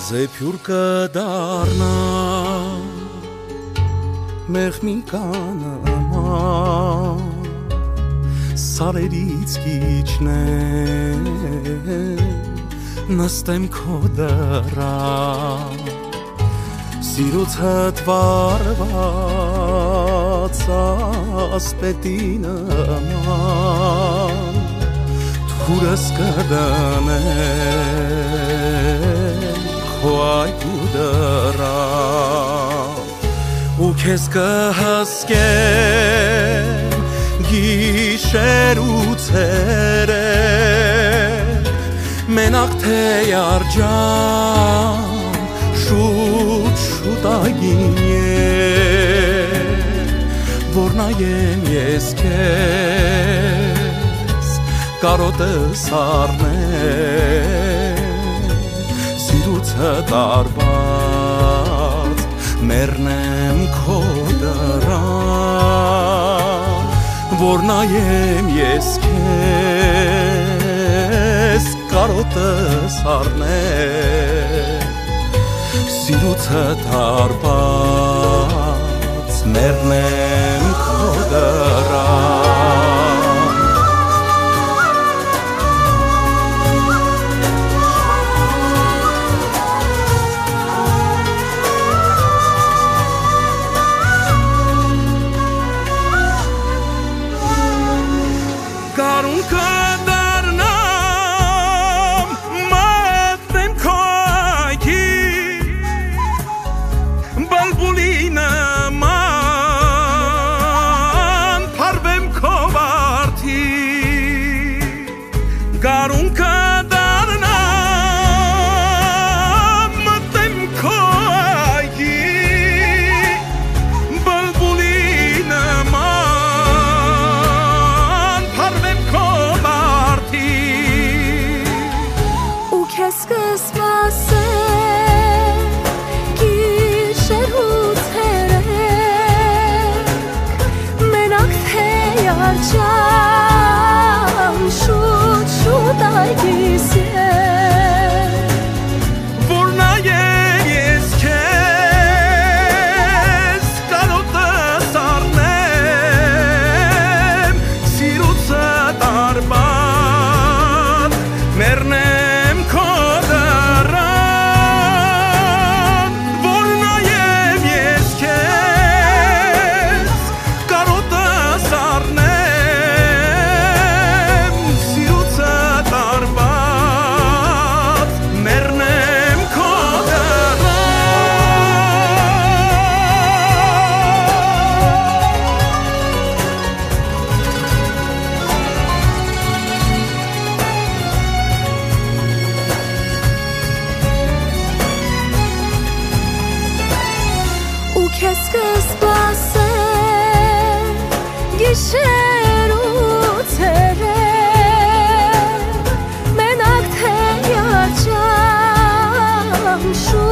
Զեփյուր կդառնա մեղմիկանը սարերից կիջնեմ նստեմ քո դռան սիրուց հտվարված ասպետի նման թուրս կդնեմ քո այգու դռան ու քեզ կհսկեմ գիշեր ու ցերեկ մենակ թե երջան շուտ այգին որ նայեմ ես քեզ կարոտս առնեմ սիրուց հտարված մեռնեմ քո դռան որ նայեմ ես քեզ կարոտս առնեմ սիրուց հտարված մեռնեմ քո դռան Շու